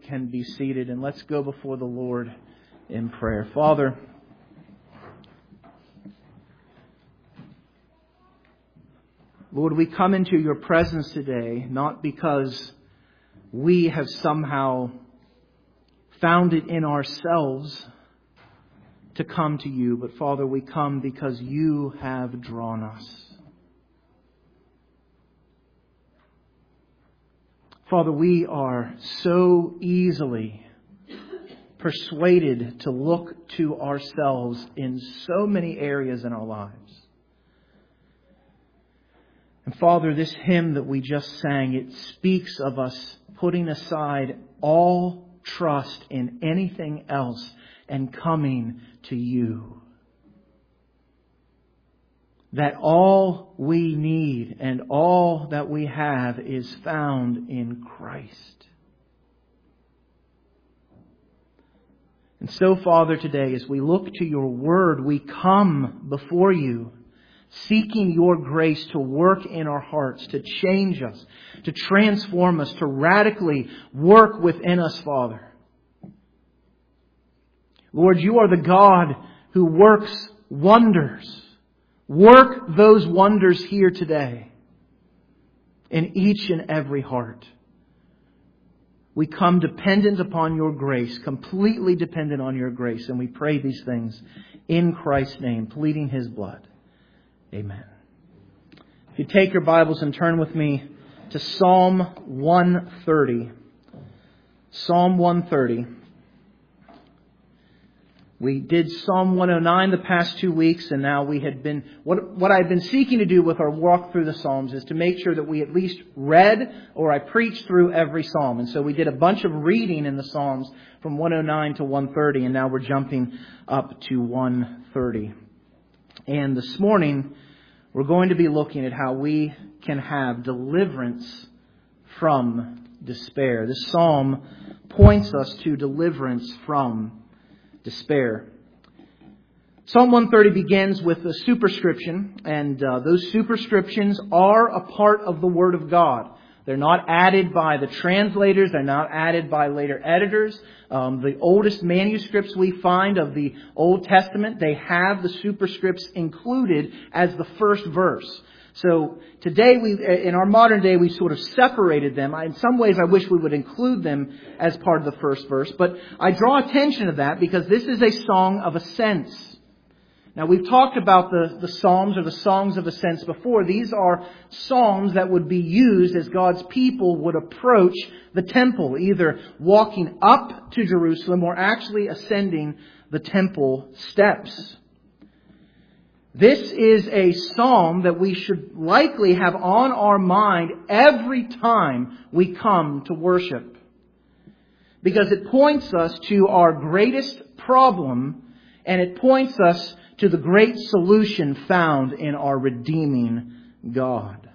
can be seated, and let's go before the Lord in prayer. Father, Lord, we come into your presence today not because we have somehow found it in ourselves to come to you, but Father, we come because you have drawn us. Father, we are so easily persuaded to look to ourselves in so many areas in our lives. And Father, this hymn that we just sang, it speaks of us putting aside all trust in anything else and coming to you. That all we need and all that we have is found in Christ. And so, Father, today as we look to your word, we come before you seeking your grace to work in our hearts, to change us, to transform us, to radically work within us, Father. Lord, you are the God who works wonders. Work those wonders here today in each and every heart. We come dependent upon your grace, completely dependent on your grace, and we pray these things in Christ's name, pleading His blood. Amen. If you take your Bibles and turn with me to Psalm 130. Psalm 130. We did Psalm 109 the past 2 weeks, and now we had been... What I've been seeking to do with our walk through the Psalms is to make sure that we at least read or I preached through every Psalm. And so we did a bunch of reading in the Psalms from 109 to 130, and now we're jumping up to 130. And this morning, we're going to be looking at how we can have deliverance from despair. This Psalm points us to deliverance from despair. Psalm 130 begins with a superscription, and those superscriptions are a part of the Word of God. They're not added by the translators. They're not added by later editors. The oldest manuscripts we find of the Old Testament, they have the superscripts included as the first verse. So today, in our modern day, we sort of separated them. In some ways, I wish we would include them as part of the first verse. But I draw attention to that because this is a song of ascents. Now, we've talked about the Psalms or the songs of ascents before. These are psalms that would be used as God's people would approach the temple, either walking up to Jerusalem or actually ascending the temple steps. This is a psalm that we should likely have on our mind every time we come to worship, because it points us to our greatest problem, and it points us to the great solution found in our redeeming God.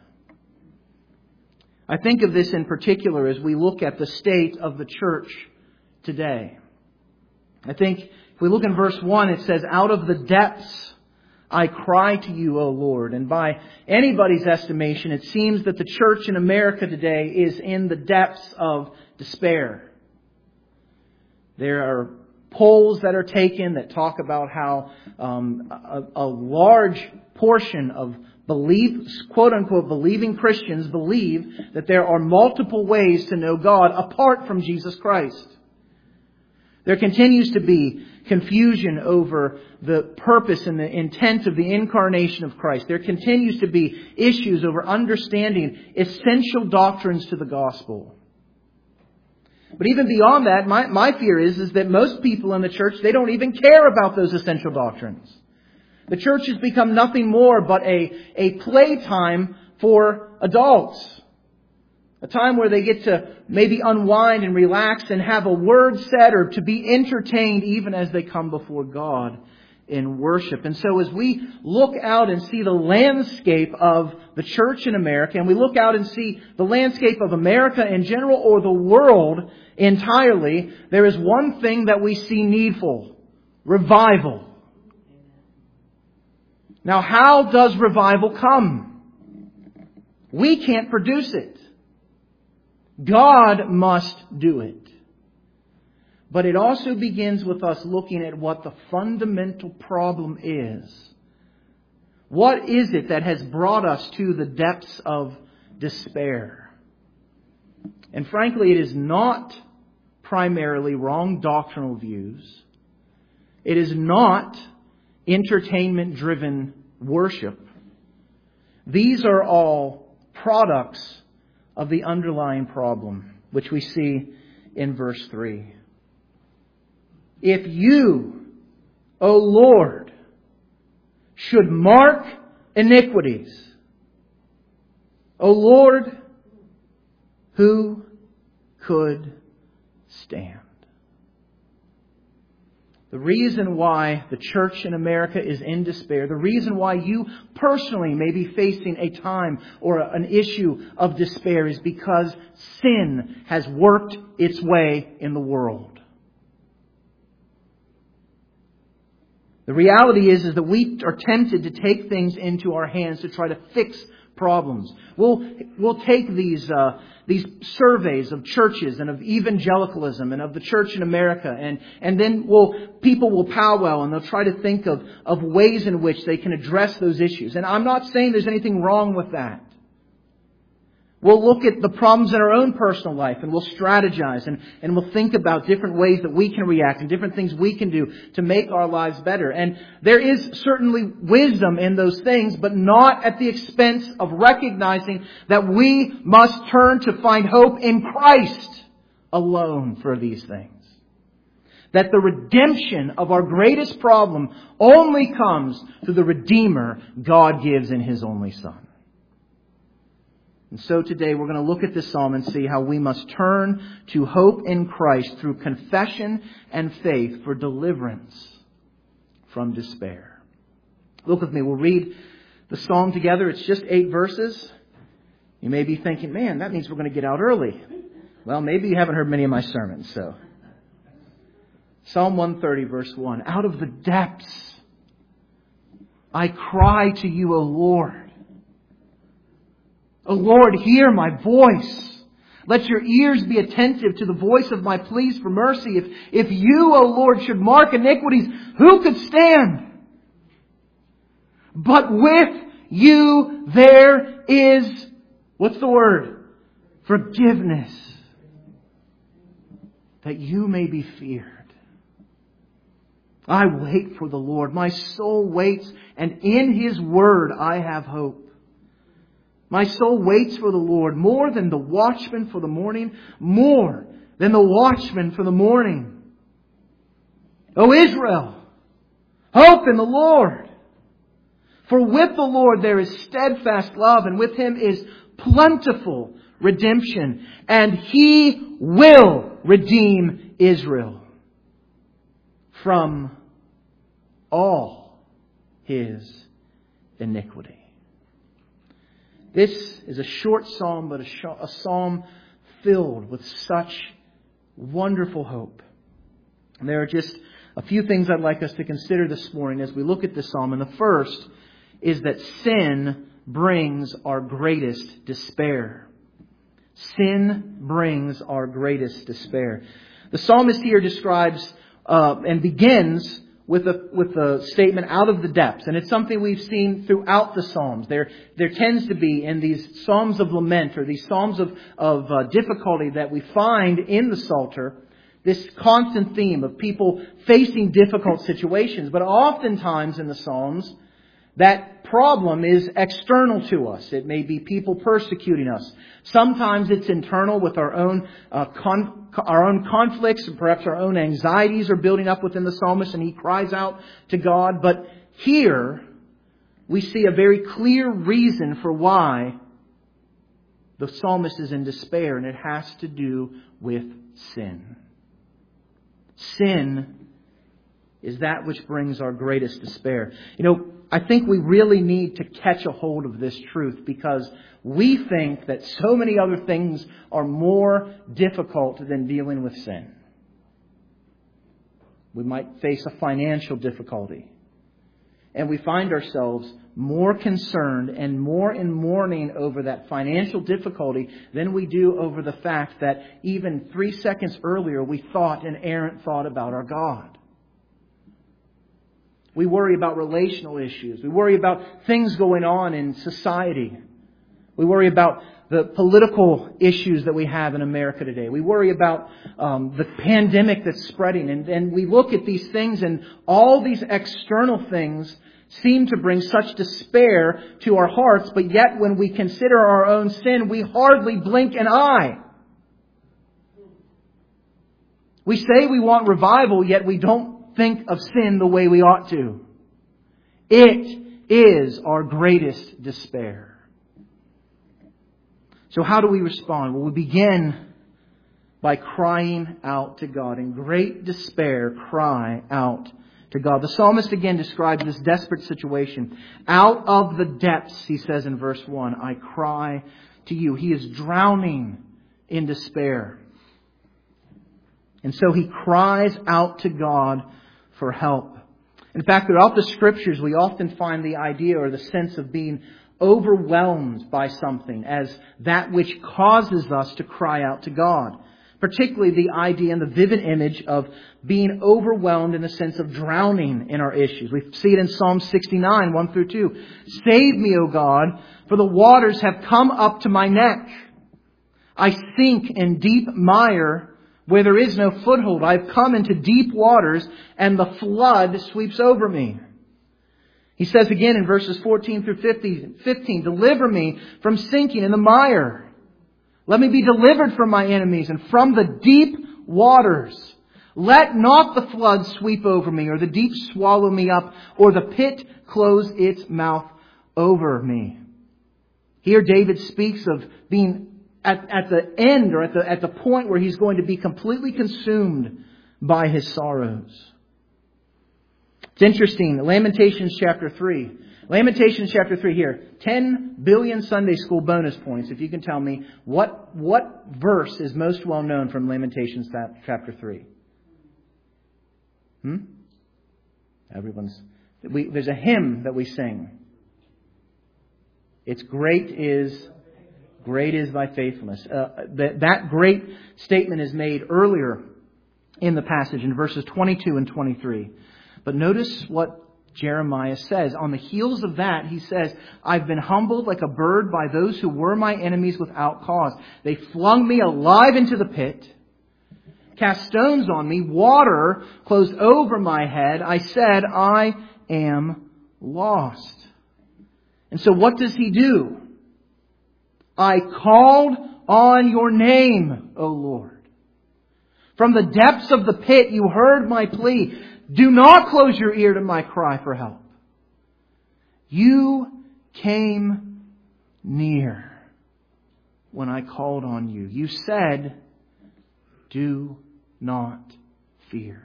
I think of this in particular as we look at the state of the church today. I think if we look in verse 1, it says, "Out of the depths I cry to you, O Lord." And by anybody's estimation, it seems that the church in America today is in the depths of despair. There are polls that are taken that talk about how a large portion of quote unquote believing Christians believe that there are multiple ways to know God apart from Jesus Christ. There continues to be confusion over the purpose and the intent of the incarnation of Christ. There continues to be issues over understanding essential doctrines to the gospel. But even beyond that, my fear is that most people in the church, they don't even care about those essential doctrines. The church has become nothing more but a playtime for adults. A time where they get to maybe unwind and relax and have a word said or to be entertained even as they come before God in worship. And so as we look out and see the landscape of the church in America, and we look out and see the landscape of America in general or the world entirely, there is one thing that we see needful: revival. Now, how does revival come? We can't produce it. God must do it. But it also begins with us looking at what the fundamental problem is. What is it that has brought us to the depths of despair? And frankly, it is not primarily wrong doctrinal views. It is not entertainment-driven worship. These are all products of the underlying problem, which we see in verse 3. If you, O Lord, should mark iniquities, O Lord, who could stand? The reason why the church in America is in despair, the reason why you personally may be facing a time or an issue of despair is because sin has worked its way in the world. The reality is that we are tempted to take things into our hands to try to fix problems. We'll take these surveys of churches and of evangelicalism and of the church in America, and then people will powwow and they'll try to think of ways in which they can address those issues. And I'm not saying there's anything wrong with that. We'll look at the problems in our own personal life and we'll strategize and we'll think about different ways that we can react and different things we can do to make our lives better. And there is certainly wisdom in those things, but not at the expense of recognizing that we must turn to find hope in Christ alone for these things. That the redemption of our greatest problem only comes through the Redeemer God gives in His only Son. And so today we're going to look at this psalm and see how we must turn to hope in Christ through confession and faith for deliverance from despair. Look with me. We'll read the psalm together. It's just 8 verses. You may be thinking, man, that means we're going to get out early. Well, maybe you haven't heard many of my sermons, so. Psalm 130, verse 1. Out of the depths I cry to you, O Lord. O Lord, hear my voice. Let your ears be attentive to the voice of my pleas for mercy. If you, O Lord, should mark iniquities, who could stand? But with you there is, what's the word? Forgiveness. That you may be feared. I wait for the Lord. My soul waits, and in His word I have hope. My soul waits for the Lord more than the watchman for the morning, more than the watchman for the morning. O Israel, hope in the Lord. For with the Lord there is steadfast love, and with Him is plentiful redemption, and He will redeem Israel from all his iniquity. This is a short psalm, but a psalm filled with such wonderful hope. And there are just a few things I'd like us to consider this morning as we look at this psalm. And the first is that sin brings our greatest despair. Sin brings our greatest despair. The psalmist here describes and begins with a statement out of the depths. And it's something we've seen throughout the Psalms. There tends to be in these Psalms of lament or these Psalms of difficulty that we find in the Psalter, this constant theme of people facing difficult situations. But oftentimes in the Psalms, that problem is external to us. It may be people persecuting us. Sometimes it's internal with our own conflicts, and perhaps our own anxieties are building up within the psalmist, and he cries out to God. But here we see a very clear reason for why the psalmist is in despair, and it has to do with sin. Sin is that which brings our greatest despair. You know, I think we really need to catch a hold of this truth because we think that so many other things are more difficult than dealing with sin. We might face a financial difficulty. And we find ourselves more concerned and more in mourning over that financial difficulty than we do over the fact that even 3 seconds earlier we thought an errant thought about our God. We worry about relational issues. We worry about things going on in society. We worry about the political issues that we have in America today. We worry about the pandemic that's spreading. And we look at these things, and all these external things seem to bring such despair to our hearts. But yet when we consider our own sin, we hardly blink an eye. We say we want revival, yet we don't think of sin the way we ought to. It is our greatest despair. So how do we respond? Well, we begin by crying out to God. In great despair, cry out to God. The psalmist again describes this desperate situation. Out of the depths, he says in verse 1, I cry to you. He is drowning in despair. And so he cries out to God for help. In fact, throughout the Scriptures, we often find the idea or the sense of being overwhelmed by something as that which causes us to cry out to God. Particularly the idea and the vivid image of being overwhelmed in the sense of drowning in our issues. We see it in Psalm 69, 1 through 2. Save me, O God, for the waters have come up to my neck. I sink in deep mire where there is no foothold. I have come into deep waters, and the flood sweeps over me. He says again in verses 14 through 15, deliver me from sinking in the mire. Let me be delivered from my enemies and from the deep waters. Let not the flood sweep over me, or the deep swallow me up, or the pit close its mouth over me. Here David speaks of being at the end, or at the point where he's going to be completely consumed by his sorrows. It's interesting. Lamentations chapter 3. Lamentations chapter 3 here. 10 billion Sunday school bonus points. If you can tell me what verse is most well known from Lamentations chapter 3. There's a hymn that we sing. It's great is thy faithfulness. That great statement is made earlier in the passage in verses 22 and 23. But notice what Jeremiah says. On the heels of that, he says, I've been humbled like a bird by those who were my enemies without cause. They flung me alive into the pit, cast stones on me, water closed over my head. I said, I am lost. And so what does he do? I called on your name, O Lord. From the depths of the pit, you heard my plea. Do not close your ear to my cry for help. You came near when I called on you. You said, do not fear.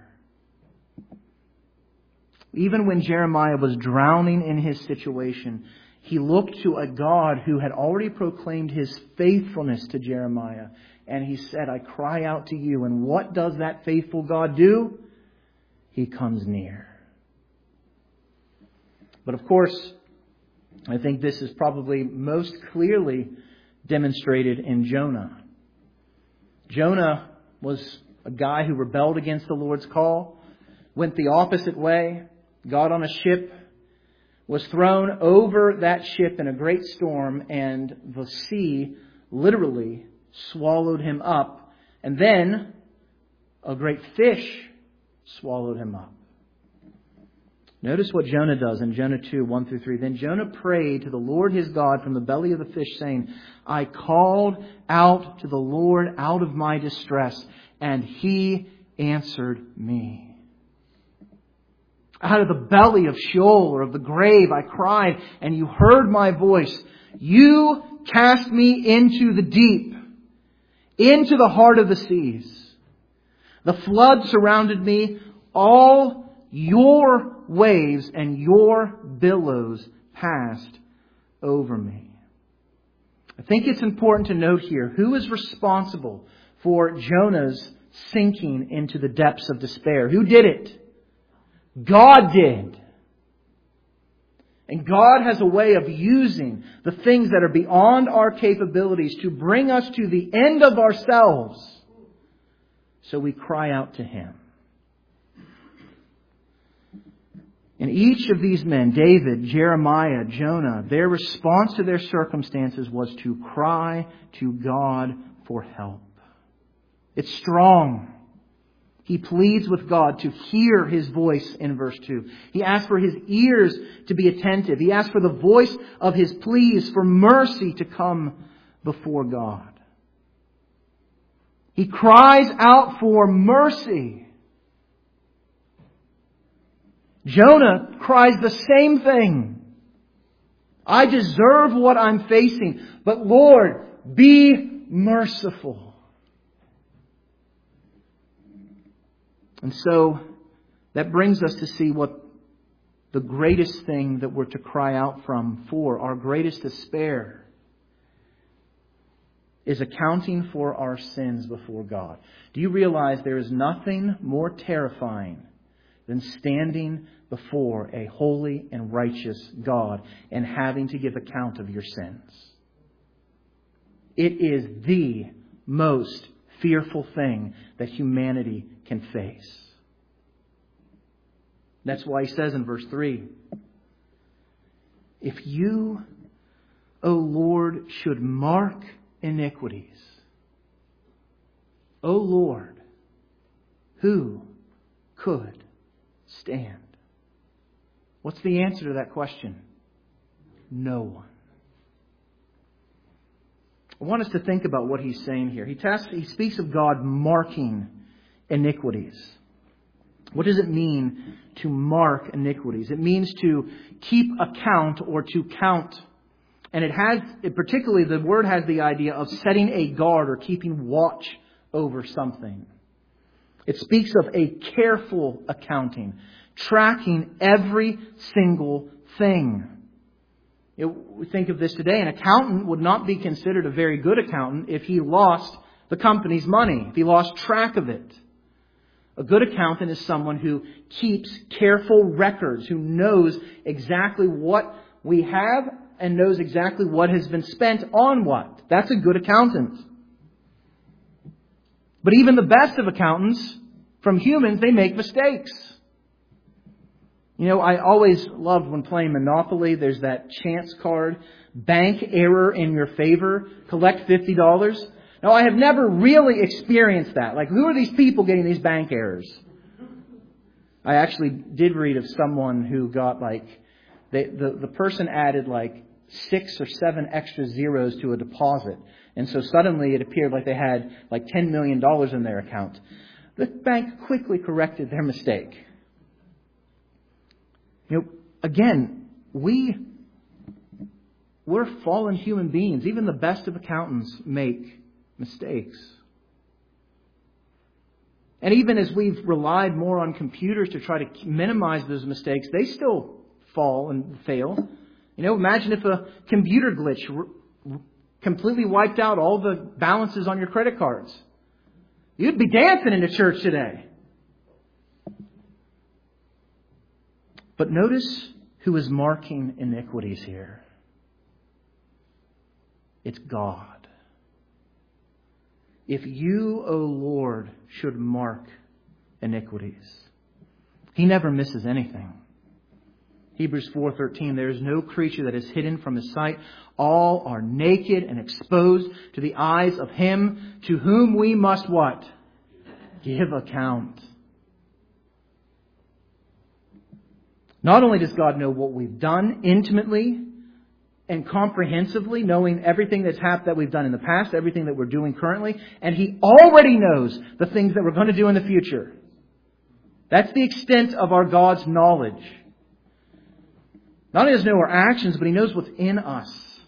Even when Jeremiah was drowning in his situation, he looked to a God who had already proclaimed His faithfulness to Jeremiah. And he said, I cry out to you. And what does that faithful God do? He comes near. But of course, I think this is probably most clearly demonstrated in Jonah. Jonah was a guy who rebelled against the Lord's call, went the opposite way, got on a ship, was thrown over that ship in a great storm, and the sea literally swallowed him up. And then a great fish swallowed him up. Notice what Jonah does in Jonah 2, 1 through 3. Then Jonah prayed to the Lord his God from the belly of the fish, saying, I called out to the Lord out of my distress, and He answered me. Out of the belly of Sheol, or of the grave, I cried, and you heard my voice. You cast me into the deep, into the heart of the seas. The flood surrounded me. All your waves and your billows passed over me. I think it's important to note here who is responsible for Jonah's sinking into the depths of despair. Who did it? God did. And God has a way of using the things that are beyond our capabilities to bring us to the end of ourselves. So we cry out to Him. And each of these men, David, Jeremiah, Jonah, their response to their circumstances was to cry to God for help. It's strong. He pleads with God to hear His voice in verse 2. He asks for His ears to be attentive. He asks for the voice of His pleas for mercy to come before God. He cries out for mercy. Jonah cries the same thing. I deserve what I'm facing, but Lord, be merciful. And so that brings us to see what the greatest thing that we're to cry out for, our greatest despair, is accounting for our sins before God. Do you realize there is nothing more terrifying than standing before a holy and righteous God and having to give account of your sins? It is the most fearful thing that humanity can face. That's why he says in verse 3, if you, O Lord, should mark iniquities, O Lord, who could stand? What's the answer to that question? No one. I want us to think about what he's saying here. He speaks of God marking iniquities. What does it mean to mark iniquities? It means to keep account or to count. And particularly the word has the idea of setting a guard or keeping watch over something. It speaks of a careful accounting, tracking every single thing. We think of this today. An accountant would not be considered a very good accountant if he lost the company's money, if he lost track of it. A good accountant is someone who keeps careful records, who knows exactly what we have and knows exactly what has been spent on what. That's a good accountant. But even the best of accountants, from humans, they make mistakes. You know, I always loved when playing Monopoly, there's that chance card, bank error in your favor, collect $50. Now, I have never really experienced that. Like, who are these people getting these bank errors? I actually did read of someone who got the person added 6 or 7 extra zeros to a deposit. And so suddenly it appeared like they had $10 million in their account. The bank quickly corrected their mistake. You know, again, we're fallen human beings. Even the best of accountants make mistakes. And even as we've relied more on computers to try to minimize those mistakes, they still fall and fail. You know, imagine if a computer glitch completely wiped out all the balances on your credit cards. You'd be dancing into church today. But notice who is marking iniquities here. It's God. If you, O Lord, should mark iniquities. He never misses anything. Hebrews 4:13, there is no creature that is hidden from His sight. All are naked and exposed to the eyes of Him to whom we must what? Give account. Not only does God know what we've done intimately and comprehensively, knowing everything that we've done in the past, everything that we're doing currently, and He already knows the things that we're going to do in the future. That's the extent of our God's knowledge. Not only does He know our actions, but He knows what's in us.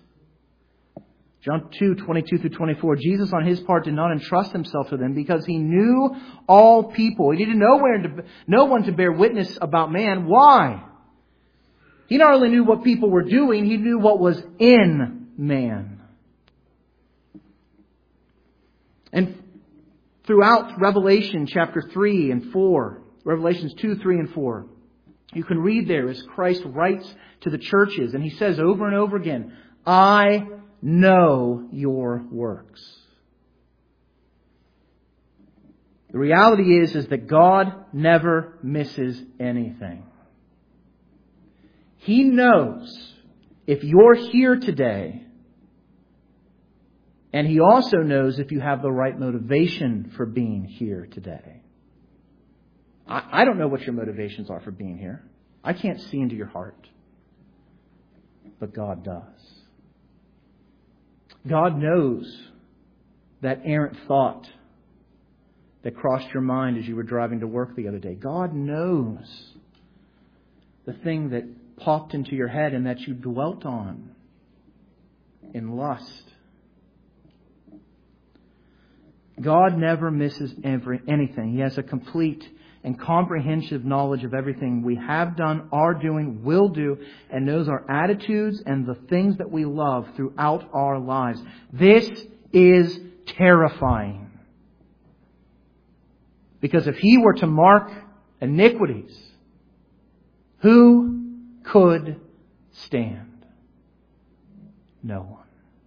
John 2:22-24. Jesus on His part did not entrust Himself to them because He knew all people. He needed no one to bear witness about man. Why? He not only knew what people were doing, He knew what was in man. And throughout Revelation chapter 3 and 4, Revelations 2, 3, and 4, You can read there as Christ writes to the churches, and He says over and over again, I know your works. The reality is that God never misses anything. He knows if you're here today, and He also knows if you have the right motivation for being here today. I don't know what your motivations are for being here. I can't see into your heart. But God does. God knows that errant thought that crossed your mind as you were driving to work the other day. God knows the thing that popped into your head and that you dwelt on in lust. God never misses anything. He has a complete and comprehensive knowledge of everything we have done, are doing, will do, and knows our attitudes and the things that we love throughout our lives. This is terrifying. Because if He were to mark iniquities, who could stand? No one.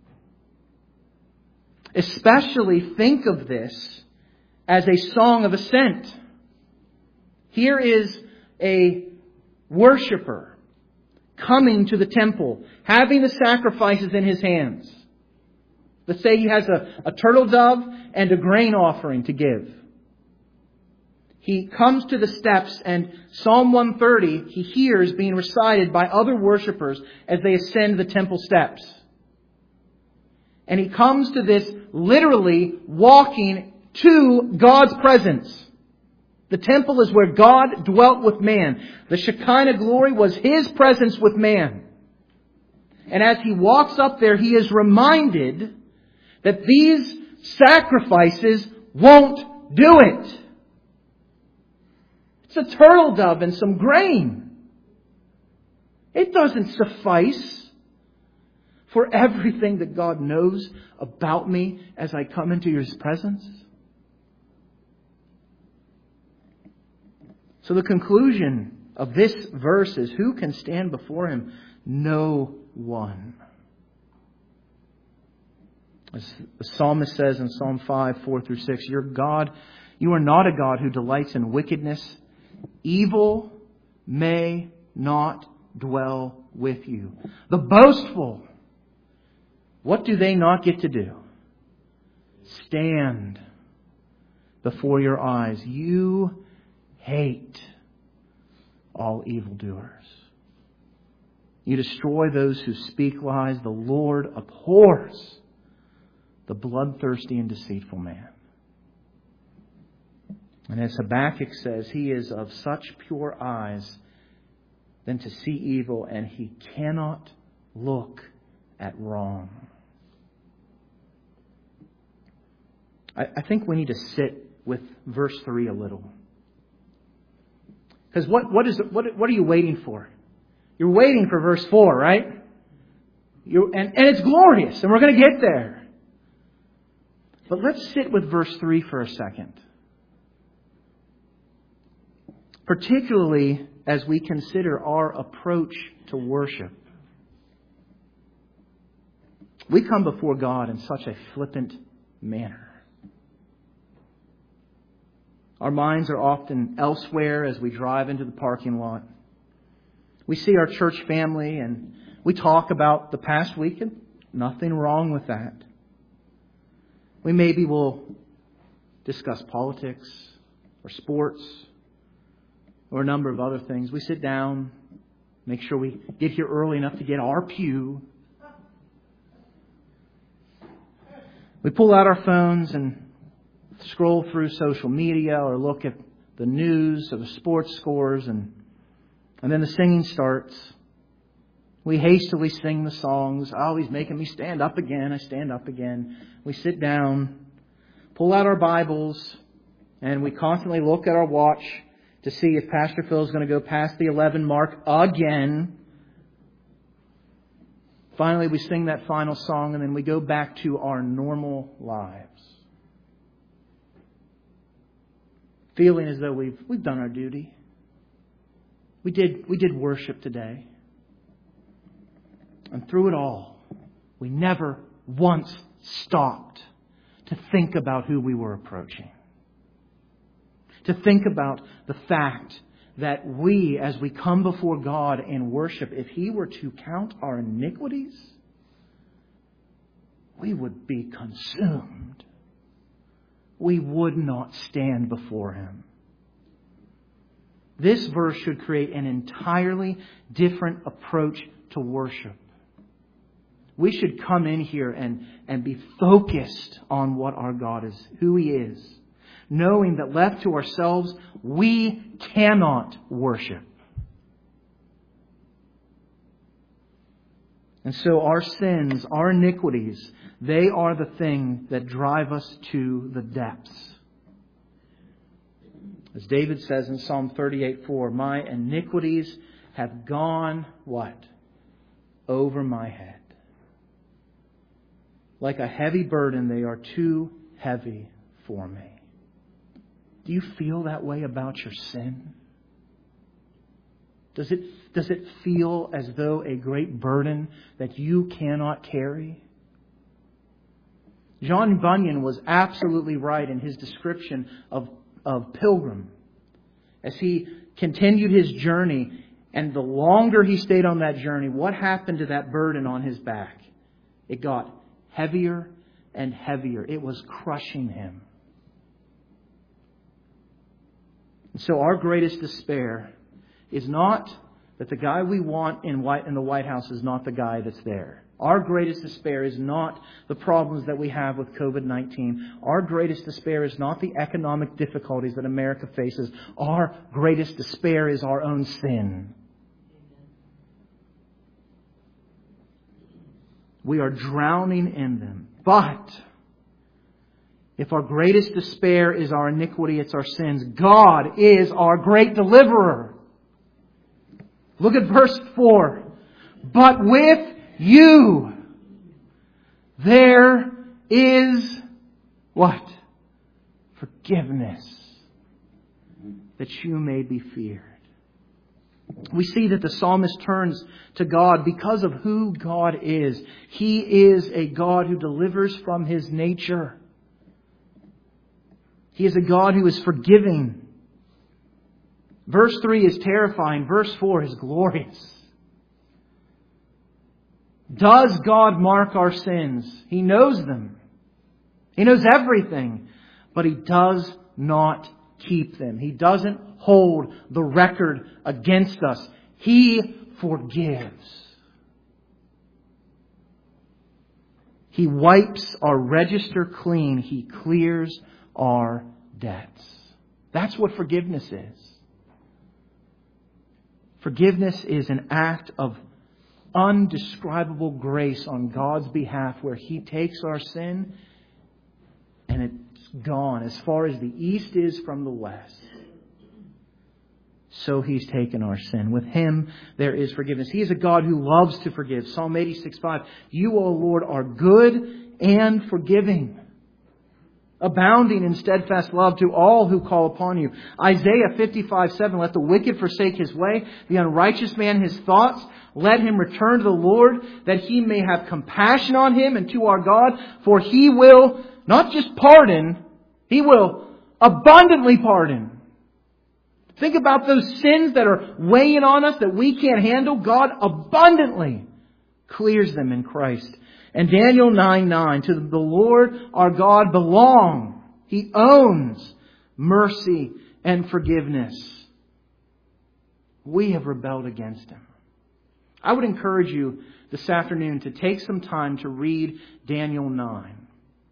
Especially think of this as a song of ascent. Here is a worshiper coming to the temple, having the sacrifices in his hands. Let's say he has a turtle dove and a grain offering to give. He comes to the steps, and Psalm 130 he hears being recited by other worshipers as they ascend the temple steps. And he comes to this literally walking to God's presence. The temple is where God dwelt with man. The Shekinah glory was His presence with man. And as he walks up there, he is reminded that these sacrifices won't do it. It's a turtle dove and some grain. It doesn't suffice for everything that God knows about me as I come into His presence. So the conclusion of this verse is, who can stand before Him? No one. As the psalmist says in Psalm 5, 4 through 6, your God, you are not a God who delights in wickedness. Evil may not dwell with you. The boastful, what do they not get to do? Stand before your eyes. You hate all evildoers. You destroy those who speak lies. The Lord abhors the bloodthirsty and deceitful man. And as Habakkuk says, he is of such pure eyes than to see evil, and he cannot look at wrong. I think we need to sit with verse 3 a little. Because what are you waiting for? You're waiting for verse 4, right? And it's glorious, and we're going to get there. But let's sit with verse 3 for a second. Particularly as we consider our approach to worship. We come before God in such a flippant manner. Our minds are often elsewhere as we drive into the parking lot. We see our church family and we talk about the past week, and nothing wrong with that. We maybe will discuss politics or sports or a number of other things. We sit down, make sure we get here early enough to get our pew. We pull out our phones and scroll through social media or look at the news or the sports scores, and then the singing starts. We hastily sing the songs. Oh, he's making me stand up again. I stand up again. We sit down, pull out our Bibles, and we constantly look at our watch to see if Pastor Phil is going to go past the 11 mark again. Finally, we sing that final song, and then we go back to our normal lives. Feeling as though we've done our duty. We did worship today. And through it all, we never once stopped to think about who we were approaching. To think about the fact that we, as we come before God in worship, if He were to count our iniquities, we would be consumed. We would not stand before Him. This verse should create an entirely different approach to worship. We should come in here and be focused on what our God is, who He is, knowing that left to ourselves, we cannot worship. And so our sins, our iniquities, they are the thing that drive us to the depths. As David says in Psalm 38:4, my iniquities have gone, what? Over my head. Like a heavy burden, they are too heavy for me. Do you feel that way about your sin? Does it feel as though a great burden that you cannot carry? John Bunyan was absolutely right in his description of Pilgrim. As he continued his journey, and the longer he stayed on that journey, what happened to that burden on his back? It got heavier and heavier. It was crushing him. And so our greatest despair is not that the guy we want in the White House is not the guy that's there. Our greatest despair is not the problems that we have with COVID-19. Our greatest despair is not the economic difficulties that America faces. Our greatest despair is our own sin. We are drowning in them. But if our greatest despair is our iniquity, it's our sins, God is our great deliverer. Look at verse 4. But with you, there is what? Forgiveness, that you may be feared. We see that the psalmist turns to God because of who God is. He is a God who delivers from His nature. He is a God who is forgiving. Verse 3 is terrifying. Verse 4 is glorious. Does God mark our sins? He knows them. He knows everything. But He does not keep them. He doesn't hold the record against us. He forgives. He wipes our register clean. He clears our debts. That's what forgiveness is. Forgiveness is an act of undescribable grace on God's behalf, where He takes our sin and it's gone. As far as the east is from the west, so He's taken our sin. With Him there is forgiveness. He is a God who loves to forgive. Psalm 86:5. You, O Lord, are good and forgiving, abounding in steadfast love to all who call upon You. Isaiah 55:7. Let the wicked forsake his way, the unrighteous man his thoughts. Let him return to the Lord, that He may have compassion on him, and to our God, for He will not just pardon, He will abundantly pardon. Think about those sins that are weighing on us that we can't handle. God abundantly clears them in Christ. And Daniel 9:9, to the Lord our God belong. He owns mercy and forgiveness. We have rebelled against Him. I would encourage you this afternoon to take some time to read Daniel 9.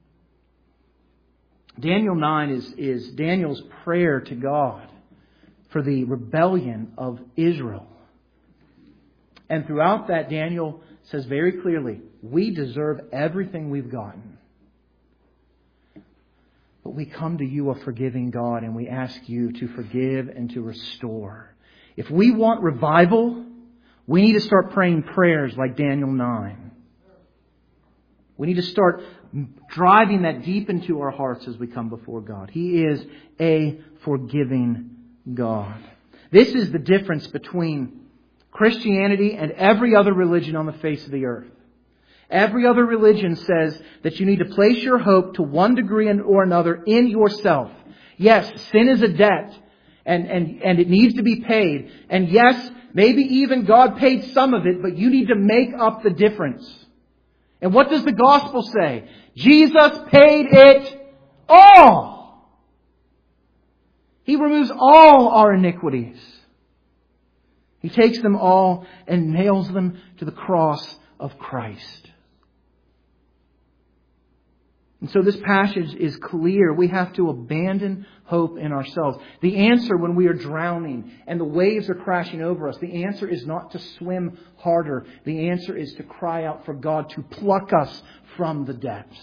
Daniel 9 is Daniel's prayer to God for the rebellion of Israel. And throughout that, Daniel says very clearly, we deserve everything we've gotten. But we come to You, a forgiving God, and we ask You to forgive and to restore. If we want revival, we need to start praying prayers like Daniel 9. We need to start driving that deep into our hearts as we come before God. He is a forgiving God. This is the difference between Christianity and every other religion on the face of the earth. Every other religion says that you need to place your hope to one degree or another in yourself. Yes, sin is a debt and it needs to be paid. And yes, maybe even God paid some of it, but you need to make up the difference. And what does the gospel say? Jesus paid it all. He removes all our iniquities. He takes them all and nails them to the cross of Christ. And so this passage is clear. We have to abandon hope in ourselves. The answer when we are drowning and the waves are crashing over us, the answer is not to swim harder. The answer is to cry out for God to pluck us from the depths.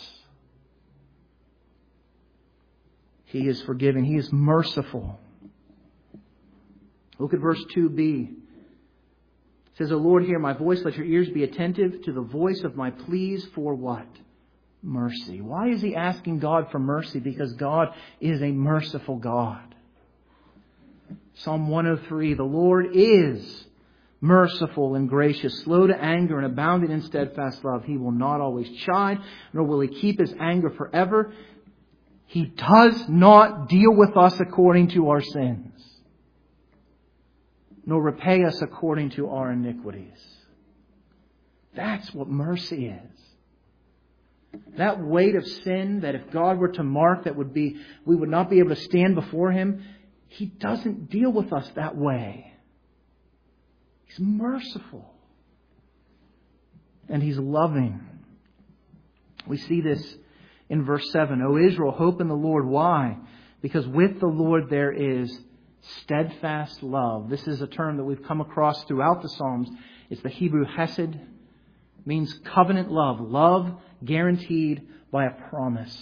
He is forgiving. He is merciful. Look at verse 2b. It says, O Lord, hear my voice. Let your ears be attentive to the voice of my pleas for what? Mercy. Why is he asking God for mercy? Because God is a merciful God. Psalm 103, the Lord is merciful and gracious, slow to anger and abounding in steadfast love. He will not always chide, nor will he keep his anger forever. He does not deal with us according to our sins, nor repay us according to our iniquities. That's what mercy is. That weight of sin that if God were to mark, we would not be able to stand before Him. He doesn't deal with us that way. He's merciful. And He's loving. We see this in verse 7. O Israel, hope in the Lord. Why? Because with the Lord there is steadfast love. This is a term that we've come across throughout the Psalms. It's the Hebrew hesed. It means covenant love. Love guaranteed by a promise.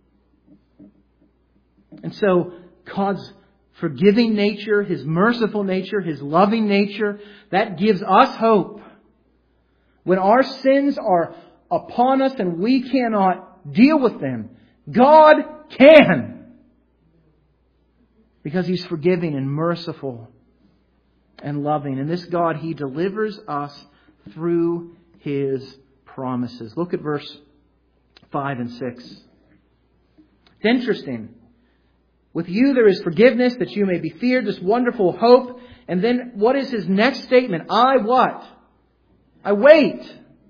And so God's forgiving nature, His merciful nature, His loving nature, that gives us hope. When our sins are upon us and we cannot deal with them, God can. Because He's forgiving and merciful and loving. And this God, He delivers us through His promises. Look at verse 5 and 6. It's interesting. With you there is forgiveness that you may be feared, this wonderful hope. And then what is His next statement? I what? I wait.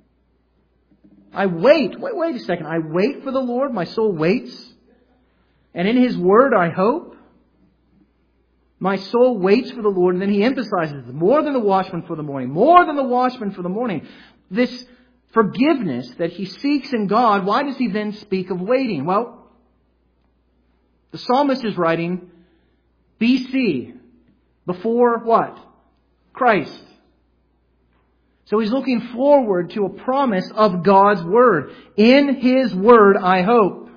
I wait. Wait a second. I wait for the Lord. My soul waits. And in His word I hope. My soul waits for the Lord. And then He emphasizes more than the watchman for the morning. More than the watchman for the morning. This forgiveness that he seeks in God, why does he then speak of waiting? Well, the psalmist is writing BC, before what? Christ. So he's looking forward to a promise of God's Word. In His Word I hope.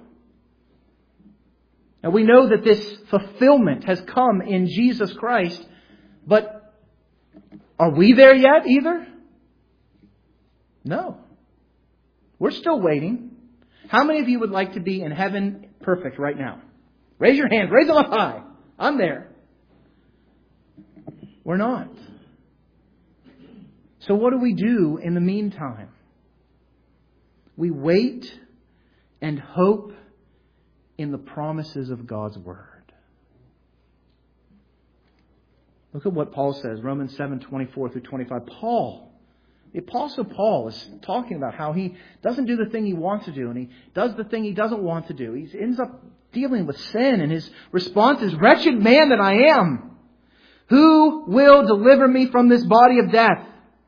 Now we know that this fulfillment has come in Jesus Christ, but are we there yet either? No. We're still waiting. How many of you would like to be in heaven perfect right now? Raise your hand. Raise them up high. I'm there. We're not. So what do we do in the meantime? We wait and hope in the promises of God's Word. Look at what Paul says. Romans 7:24 through 25. The Apostle Paul is talking about how he doesn't do the thing he wants to do, and he does the thing he doesn't want to do. He ends up dealing with sin, and his response is, wretched man that I am, who will deliver me from this body of death?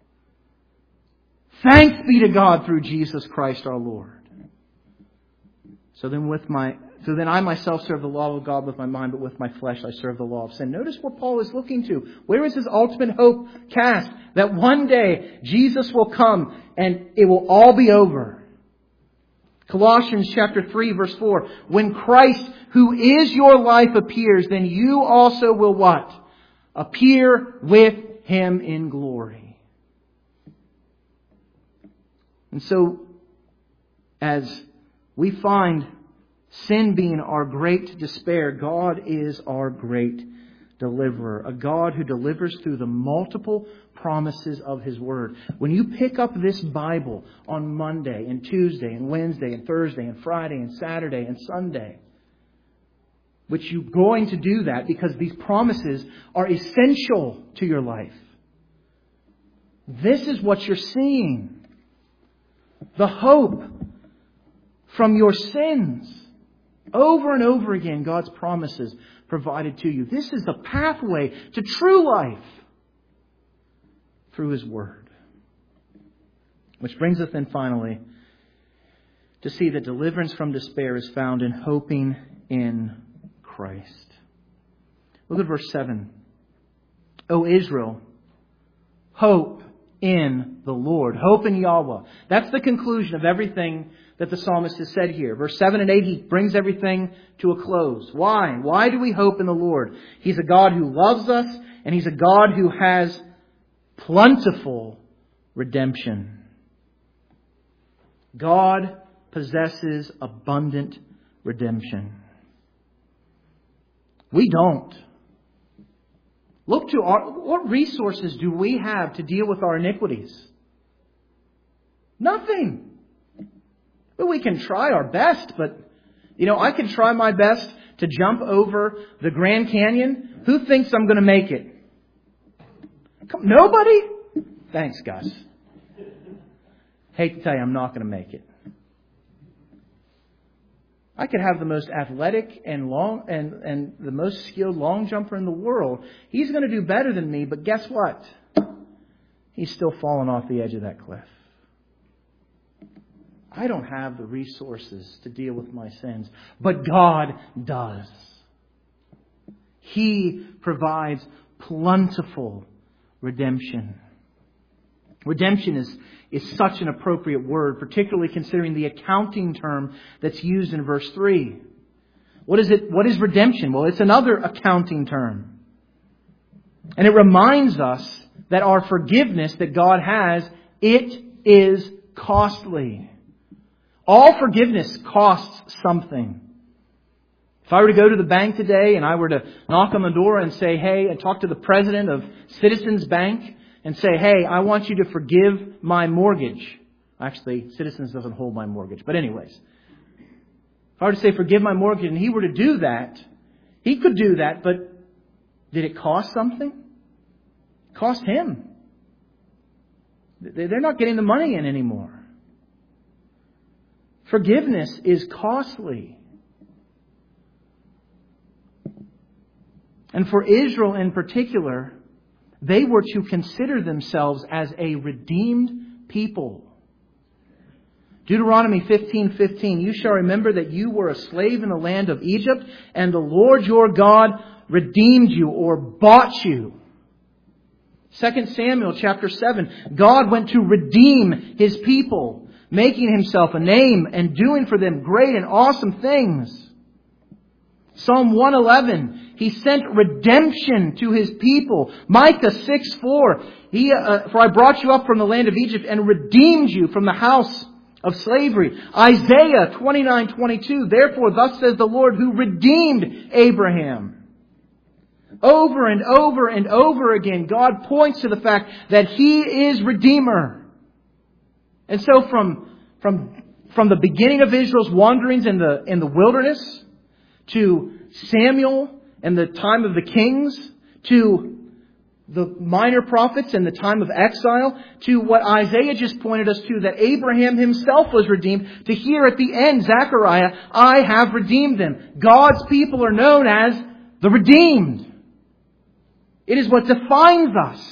Thanks be to God through Jesus Christ our Lord. So then I myself serve the law of God with my mind, but with my flesh I serve the law of sin. Notice what Paul is looking to. Where is his ultimate hope cast? That one day Jesus will come and it will all be over. Colossians chapter 3 verse 4. When Christ, who is your life, appears, then you also will what? Appear with Him in glory. And so, as we find sin being our great despair, God is our great deliverer, a God who delivers through the multiple promises of His Word. When you pick up this Bible on Monday and Tuesday and Wednesday and Thursday and Friday and Saturday and Sunday, which you're going to do that because these promises are essential to your life. This is what you're seeing. The hope from your sins. Over and over again, God's promises provided to you. This is the pathway to true life through His Word. Which brings us then finally to see that deliverance from despair is found in hoping in Christ. Look at verse 7. O Israel, hope in the Lord. Hope in Yahweh. That's the conclusion of everything that the psalmist has said here. Verse 7 and 8, he brings everything to a close. Why? Why do we hope in the Lord? He's a God who loves us, and He's a God who has plentiful redemption. God possesses abundant redemption. We don't. Look to what resources do we have to deal with our iniquities? Nothing. Well, we can try our best, but, I can try my best to jump over the Grand Canyon. Who thinks I'm going to make it? Nobody? Thanks, Gus. Hate to tell you, I'm not going to make it. I could have the most athletic and long and the most skilled long jumper in the world. He's going to do better than me, but guess what? He's still falling off the edge of that cliff. I don't have the resources to deal with my sins, but God does. He provides plentiful redemption. Redemption is such an appropriate word, particularly considering the accounting term that's used in verse 3. What is it? What is redemption? Well, it's another accounting term. And it reminds us that our forgiveness that God has, it is costly. All forgiveness costs something. If I were to go to the bank today and I were to knock on the door and say, hey, and talk to the president of Citizens Bank and say, hey, I want you to forgive my mortgage. Actually, Citizens doesn't hold my mortgage. But anyways, if I were to say, forgive my mortgage, and he were to do that, he could do that, but did it cost something? It cost him. They're not getting the money in anymore. Forgiveness is costly. And for Israel in particular, they were to consider themselves as a redeemed people. Deuteronomy 15:15, you shall remember that you were a slave in the land of Egypt, and the Lord your God redeemed you or bought you. 2 Samuel chapter 7, God went to redeem His people, making Himself a name and doing for them great and awesome things. Psalm 111, He sent redemption to His people. Micah 6:4, for I brought you up from the land of Egypt and redeemed you from the house of slavery. Isaiah 29:22, therefore thus says the Lord who redeemed Abraham. Over and over and over again, God points to the fact that He is Redeemer. And so from the beginning of Israel's wanderings in the wilderness, to Samuel and the time of the kings, to the minor prophets and the time of exile, to what Isaiah just pointed us to, that Abraham himself was redeemed, to here at the end, Zechariah, I have redeemed them. God's people are known as the redeemed. It is what defines us.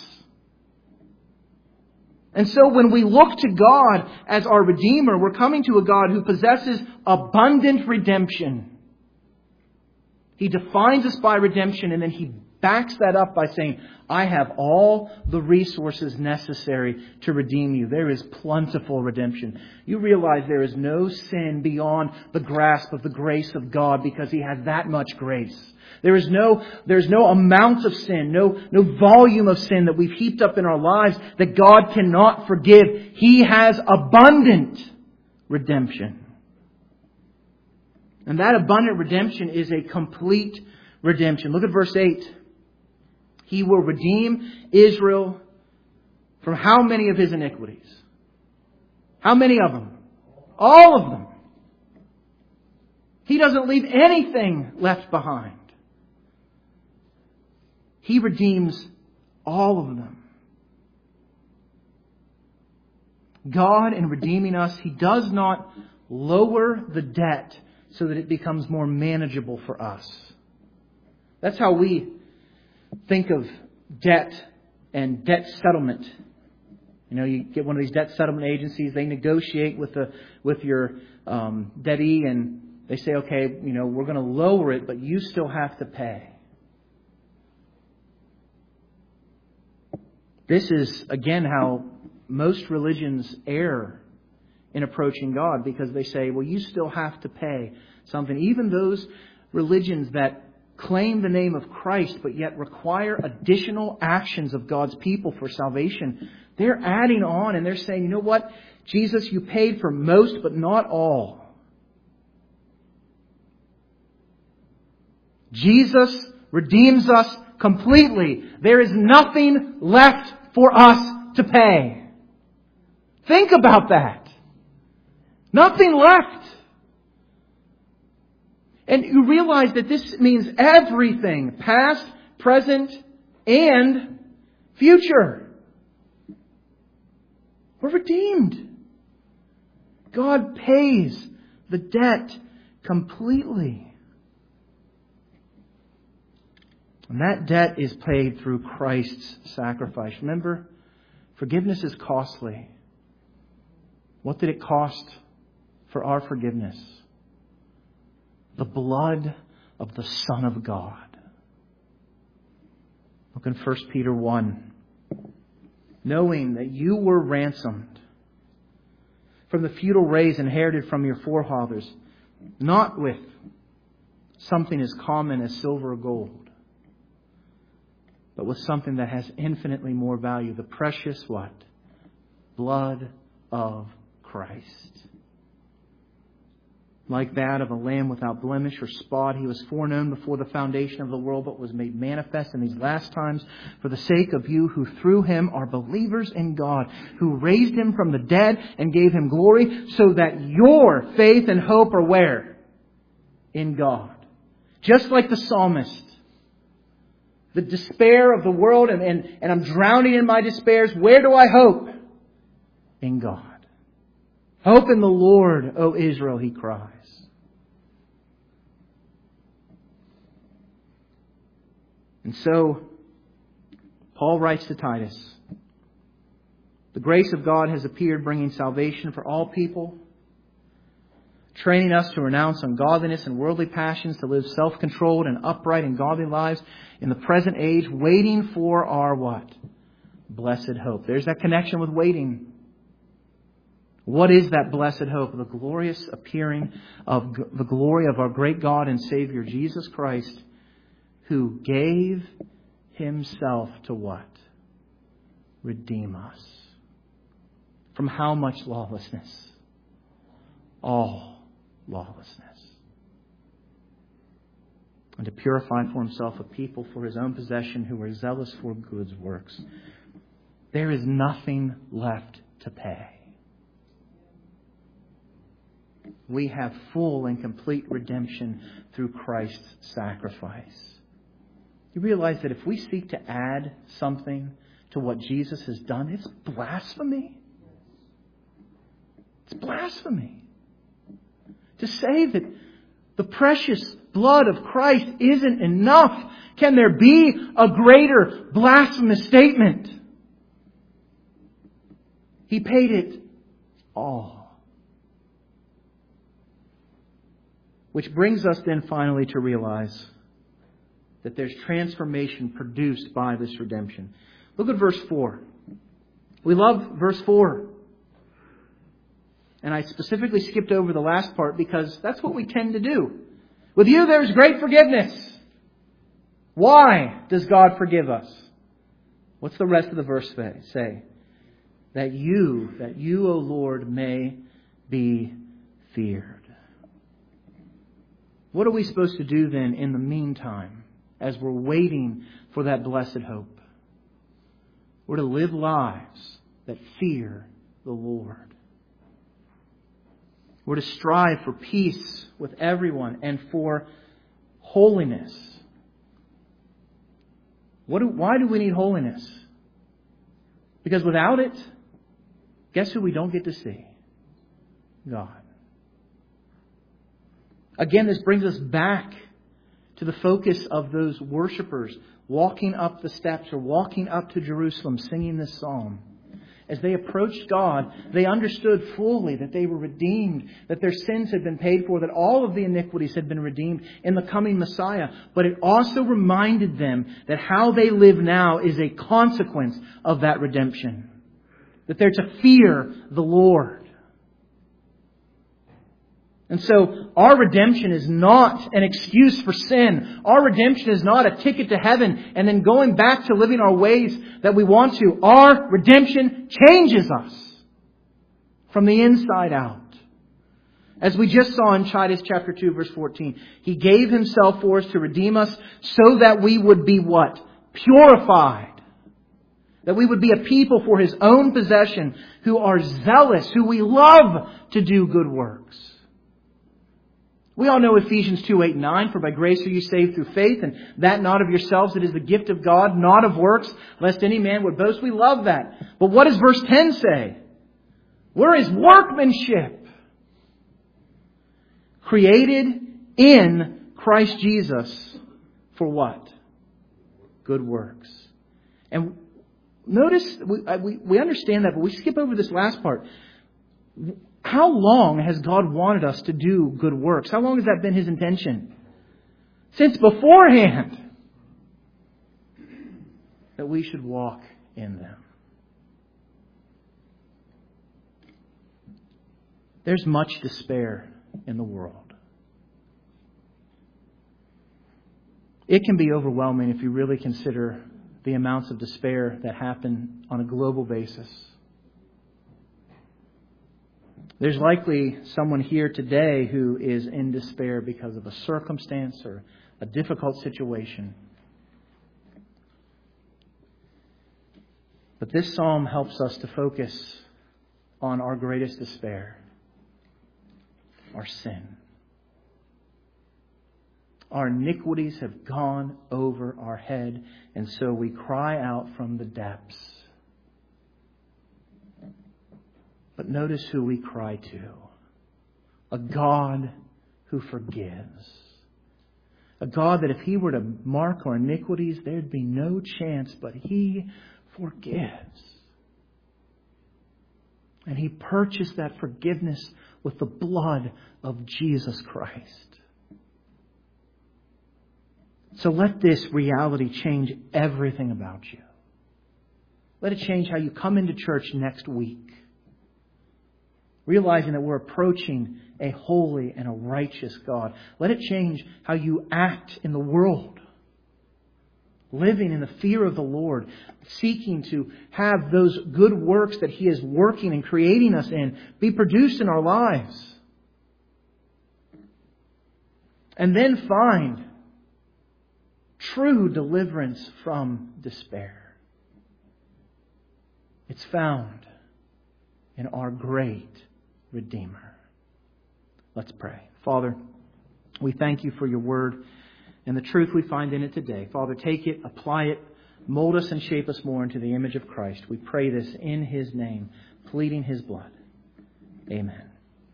And so when we look to God as our Redeemer, we're coming to a God who possesses abundant redemption. He defines us by redemption, and then He backs that up by saying, I have all the resources necessary to redeem you. There is plentiful redemption. You realize there is no sin beyond the grasp of the grace of God because He has that much grace. There's no amount of sin, no volume of sin that we've heaped up in our lives that God cannot forgive. He has abundant redemption. And that abundant redemption is a complete redemption. Look at verse 8. He will redeem Israel from how many of His iniquities? How many of them? All of them. He doesn't leave anything left behind. He redeems all of them. God, in redeeming us, He does not lower the debt so that it becomes more manageable for us. That's how we think of debt and debt settlement. You know, you get one of these debt settlement agencies, they negotiate with your dettee, and they say, okay, you know, we're going to lower it, but you still have to pay. This is, again, how most religions err in approaching God, because they say, well, you still have to pay something. Even those religions that claim the name of Christ but yet require additional actions of God's people for salvation, they're adding on and they're saying, you know what? Jesus, you paid for most but not all. Jesus redeems us completely. There is nothing left for us to pay. Think about that. Nothing left. And you realize that this means everything, past, present, and future. We're redeemed. God pays the debt completely. And that debt is paid through Christ's sacrifice. Remember, forgiveness is costly. What did it cost for our forgiveness? The blood of the Son of God. Look in 1 Peter 1. Knowing that you were ransomed from the feudal race inherited from your forefathers, not with something as common as silver or gold, but with something that has infinitely more value. The precious what? Blood of Christ. Like that of a lamb without blemish or spot, He was foreknown before the foundation of the world, but was made manifest in these last times for the sake of you who through Him are believers in God, who raised Him from the dead and gave Him glory, so that your faith and hope are where? In God. Just like the psalmist. The despair of the world, and I'm drowning in my despairs. Where do I hope? In God. Hope in the Lord, O Israel, he cries. And so, Paul writes to Titus, the grace of God has appeared, bringing salvation for all people, training us to renounce ungodliness and worldly passions, to live self-controlled and upright and godly lives in the present age, waiting for our what? Blessed hope. There's that connection with waiting. What is that blessed hope? The glorious appearing of the glory of our great God and Savior, Jesus Christ, who gave Himself to what? Redeem us. From how much lawlessness? All lawlessness. And to purify for Himself a people for His own possession who are zealous for good works. There is nothing left to pay. We have full and complete redemption through Christ's sacrifice. You realize that if we seek to add something to what Jesus has done, it's blasphemy. It's blasphemy. To say that the precious blood of Christ isn't enough. Can there be a greater blasphemous statement? He paid it all. Which brings us then finally to realize that there's transformation produced by this redemption. Look at verse 4. We love verse 4. And I specifically skipped over the last part because that's what we tend to do. With you there's great forgiveness. Why does God forgive us? What's the rest of the verse say? That you, O Lord, may be feared. What are we supposed to do then in the meantime as we're waiting for that blessed hope. We're to live lives that fear the Lord. We're to strive for peace with everyone and for holiness. Why do we need holiness? Because without it, guess who we don't get to see? God. Again, this brings us back to the focus of those worshipers walking up the steps or walking up to Jerusalem singing this psalm. As they approached God, they understood fully that they were redeemed, that their sins had been paid for, that all of the iniquities had been redeemed in the coming Messiah. But it also reminded them that how they live now is a consequence of that redemption. That they're to fear the Lord. And so our redemption is not an excuse for sin. Our redemption is not a ticket to heaven and then going back to living our ways that we want to. Our redemption changes us from the inside out. As we just saw in Titus chapter 2 verse 14, He gave Himself for us to redeem us so that we would be what? Purified. That we would be a people for His own possession who are zealous, who we love to do good works. We all know Ephesians 2:8-9, for by grace are you saved through faith, and that not of yourselves, it is the gift of God, not of works, lest any man would boast. We love that. But what does verse 10 say? We're His workmanship, created in Christ Jesus for what? Good works. And notice, we understand that, but we skip over this last part. How long has God wanted us to do good works? How long has that been His intention? Since beforehand. That we should walk in them. There's much despair in the world. It can be overwhelming if you really consider the amounts of despair that happen on a global basis. There's likely someone here today who is in despair because of a circumstance or a difficult situation. But this psalm helps us to focus on our greatest despair, our sin. Our iniquities have gone over our head, and so we cry out from the depths. But notice who we cry to. A God who forgives. A God that if He were to mark our iniquities, there'd be no chance, but He forgives. And He purchased that forgiveness with the blood of Jesus Christ. So let this reality change everything about you. Let it change how you come into church next week. Realizing that we're approaching a holy and a righteous God. Let it change how you act in the world. Living in the fear of the Lord. Seeking to have those good works that He is working and creating us in be produced in our lives. And then find true deliverance from despair. It's found in our great Redeemer. Let's pray. Father, we thank You for Your word and the truth we find in it today. Father, take it, apply it, mold us and shape us more into the image of Christ. We pray this in His name, pleading His blood. Amen.